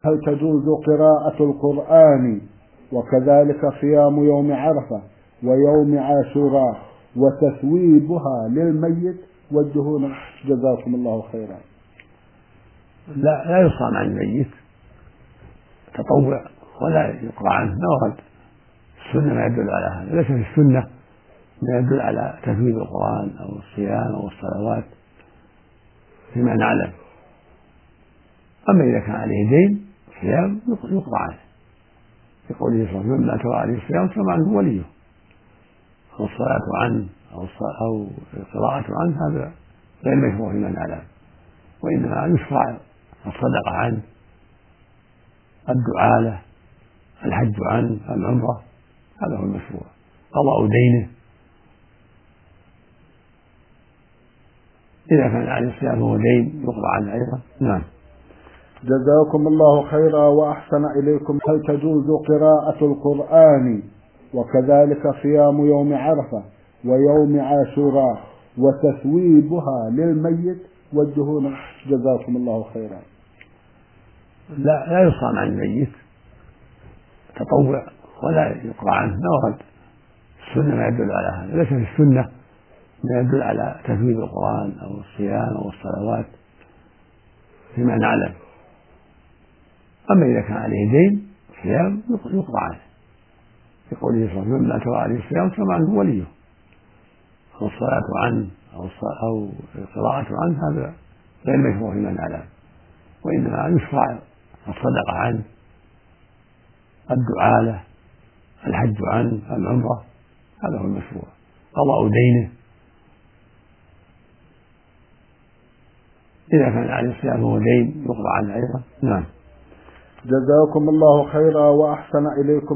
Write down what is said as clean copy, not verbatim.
هل تجوز قراءة القرآن وكذلك صيام يوم عرفة ويوم عاشوراء وتثويبها للميت؟ وجهونا جزاكم الله خيرا. لا يصام عن الميت تطوع ولا يقرأ عنه، ما ورد السنة ما يدل على هذا، ليس في السنة ما يدل على تثويب القرآن أو الصيام أو الصلوات فيما نعلم. أما إذا كان عليه دين صيام يقرأ عنه، يقول صلى الله عليه وسلم: من مات عليه الصيام فما عنه وليه، أو الصلاة عنه أو القراءة عنه، هذا غير مشروع فيما نعلم، وإنما يشرع الصدقة عنه، الدعاء له، الحج عنه، العمرة، هذا هو المشروع. قضاء دينه إذا كان عليه الصيام هو دين يقضى عنه أيضا. نعم. جزاكم الله خيرا وأحسن إليكم. هل تجوز قراءة القرآن وكذلك صيام يوم عرفة ويوم عاشوراء وتثويبها للميت؟ وجهونا جزاكم الله خيرا. لا يصام عن الميت تطوع ولا يقرأ عنه، ما ورد السنة ما يدل على هذا، ليس في السنة ما يدل على تثويب القرآن أو الصيام أو الصلوات فيما نعلم. أما إذا كان عليه دين صيام يقرأ عنه، يقول صلى الله عليه وسلم: من مات عليه الصيام فما عنه وليه، أو الصلاة عنه أو القراءة عنه، هذا غير مشروع فيما نعلم، وإنما يشرع الصدقة عنه، الدعاء له، الحج عنه، العمرة، هذا هو المشروع. قضاء دينه إذا كان عليه الصيام هو دين يقضى عنه أيضا. نعم. جزاكم الله خيرا وأحسن إليكم.